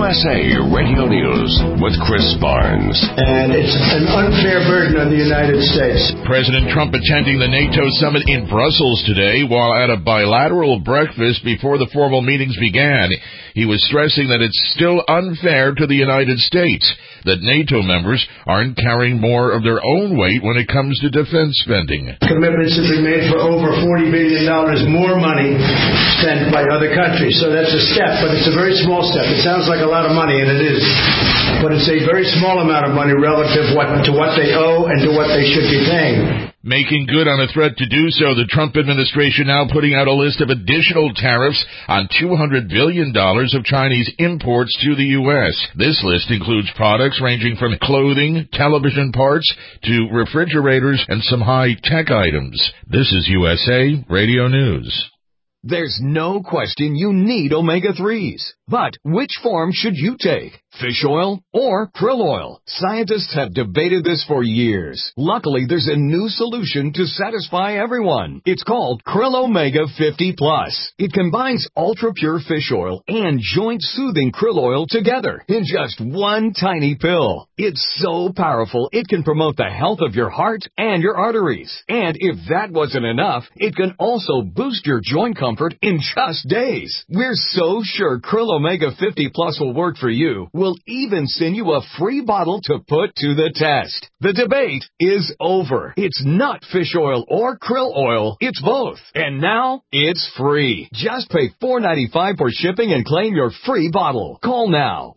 USA Radio News with Chris Barnes. And it's an unfair burden on the United States. President Trump attending the NATO summit in Brussels today while at a bilateral breakfast before the formal meetings began. He was stressing that it's still unfair to the United States that NATO members aren't carrying more of their own weight when it comes to defense spending. Commitments have been made for over $40 billion more money spent by other countries. So that's a step, but it's a very small step. It sounds like a lot of money, and it is. But it's a very small amount of money relative to what they owe and to what they should be paying. Making good on a threat to do so, the Trump administration now putting out a list of additional tariffs on $200 billion of Chinese imports to the U.S. This list includes products ranging from clothing, television parts, to refrigerators and some high-tech items. This is USA Radio News. There's no question you need omega-3s. But which form should you take? Fish oil or krill oil? Scientists have debated this for years. Luckily, there's a new solution to satisfy everyone. It's called Krill Omega 50 Plus. It combines ultra-pure fish oil and joint-soothing krill oil together in just one tiny pill. It's so powerful, it can promote the health of your heart and your arteries. And if that wasn't enough, it can also boost your joint comfort in just days. We're so sure Krill Omega 50 Plus will work for you. We'll even send you a free bottle to put to the test. The debate is over. It's not fish oil or krill oil. It's both. And now it's free. Just pay $4.95 for shipping and claim your free bottle. Call now.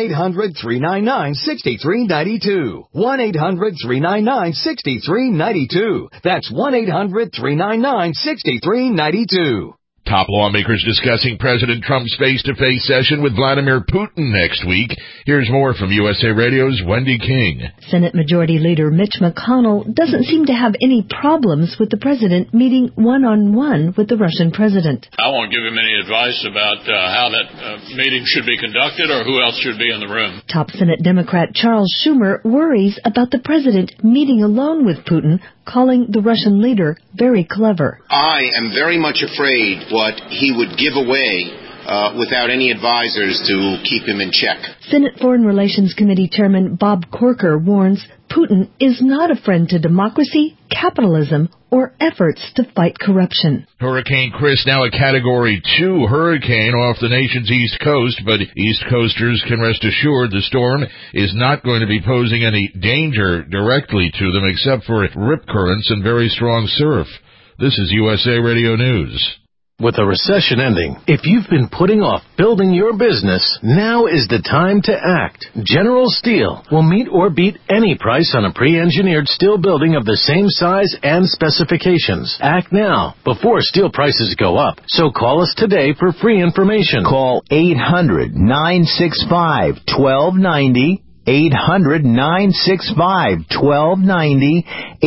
1-800-399-6392. 1-800-399-6392. That's 1-800-399-6392. Top lawmakers discussing President Trump's face-to-face session with Vladimir Putin next week. Here's more from USA Radio's Wendy King. Senate Majority Leader Mitch McConnell doesn't seem to have any problems with the president meeting one-on-one with the Russian president. I won't give him any advice about how that meeting should be conducted or who else should be in the room. Top Senate Democrat Charles Schumer worries about the president meeting alone with Putin, calling the Russian leader very clever. I am very much afraid what he would give away without any advisors to keep him in check. Senate Foreign Relations Committee Chairman Bob Corker warns Putin is not a friend to democracy, capitalism, or efforts to fight corruption. Hurricane Chris, now a Category 2 hurricane off the nation's East Coast, but East Coasters can rest assured the storm is not going to be posing any danger directly to them except for rip currents and very strong surf. This is USA Radio News. With a recession ending, if you've been putting off building your business, now is the time to act. General Steel will meet or beat any price on a pre-engineered steel building of the same size and specifications. Act now, before steel prices go up. So call us today for free information. Call 800-965-1290. 800-965-1290,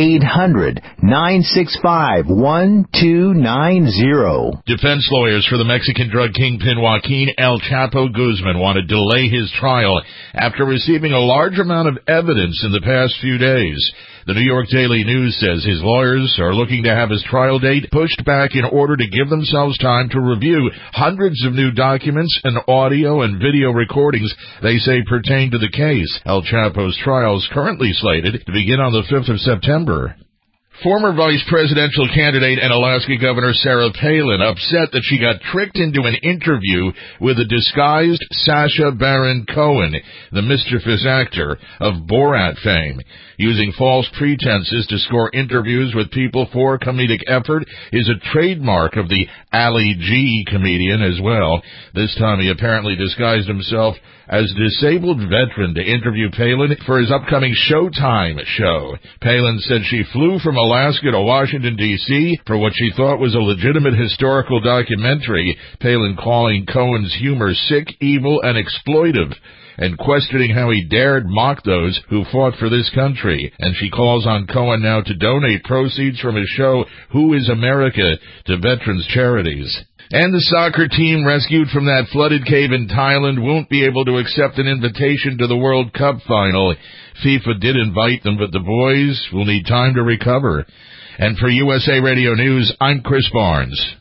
800-965-1290. Defense lawyers for the Mexican drug kingpin Joaquin El Chapo Guzman want to delay his trial after receiving a large amount of evidence in the past few days. The New York Daily News says his lawyers are looking to have his trial date pushed back in order to give themselves time to review hundreds of new documents and audio and video recordings they say pertain to the case. El Chapo's trial is currently slated to begin on the 5th of September. Former vice presidential candidate and Alaska Governor Sarah Palin upset that she got tricked into an interview with a disguised Sacha Baron Cohen, the mischievous actor of Borat fame. Using false pretenses to score interviews with people for comedic effort is a trademark of the Ali G comedian as well. This time he apparently disguised himself as a disabled veteran to interview Palin for his upcoming Showtime show. Palin said she flew from Alaska to Washington, D.C. for what she thought was a legitimate historical documentary, Palin calling Cohen's humor sick, evil, and exploitive, and questioning how he dared mock those who fought for this country. And she calls on Cohen now to donate proceeds from his show, Who is America, to veterans charities. And the soccer team rescued from that flooded cave in Thailand won't be able to accept an invitation to the World Cup final. FIFA did invite them, but the boys will need time to recover. And for USA Radio News, I'm Chris Barnes.